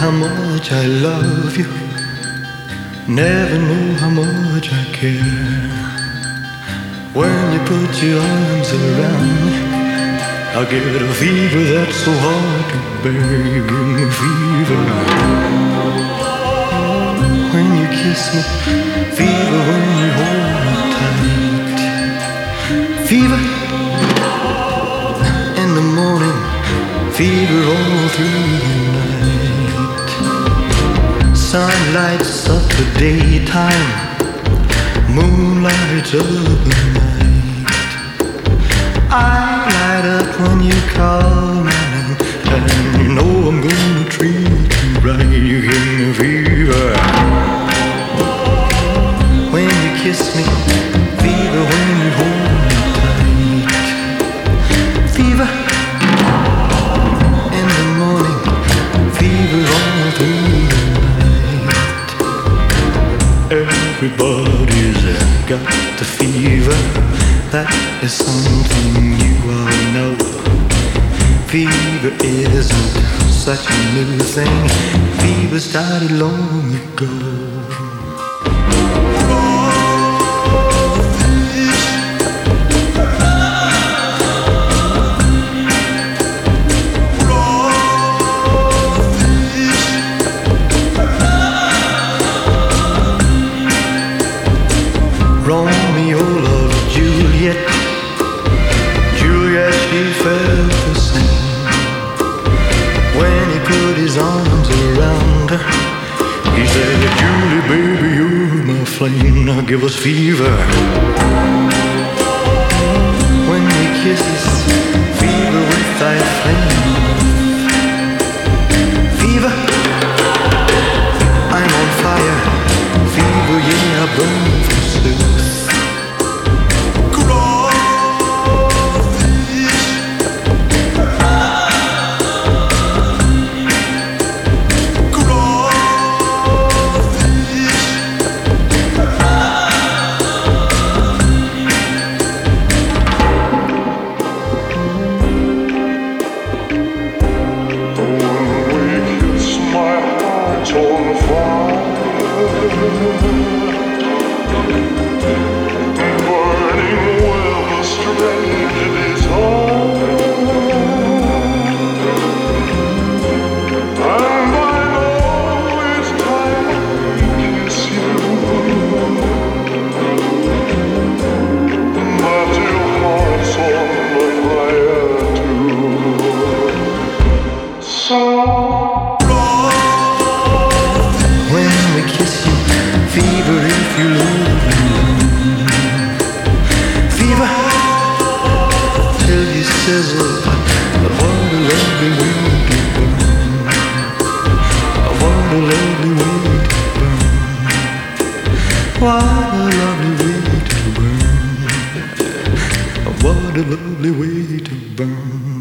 how much I love you. Never knew how much I care. When you put your arms around me, I get a fever that's so hard to bear. You give me fever when you kiss me, fever when you hold me tight. Fever in the morning, fever all through the night. Sun lights up the daytime, moon lights up the night. I light up when you call my name, and you know I'm gonna treat you right. You give me fever when you kiss me, fever when you hold me tight. Fever in the morning, fever all through the night. Everybody's got the fever, that is something you all know. Fever isn't such a new thing, fever started long ago. Romeo loved Juliet, Juliet she felt the same. When he put his arms around her, he said, Julie baby, you're my flame, now give us fever. When we kisses, fever with thy flame. Fever, I'm on fire, fever, yeah, I burn forsooth. When we kiss you, fever if you love me. Fever till you sizzle, what a lovely way to burn. What a lovely way to burn. What a lovely way to burn. What a lovely way to burn.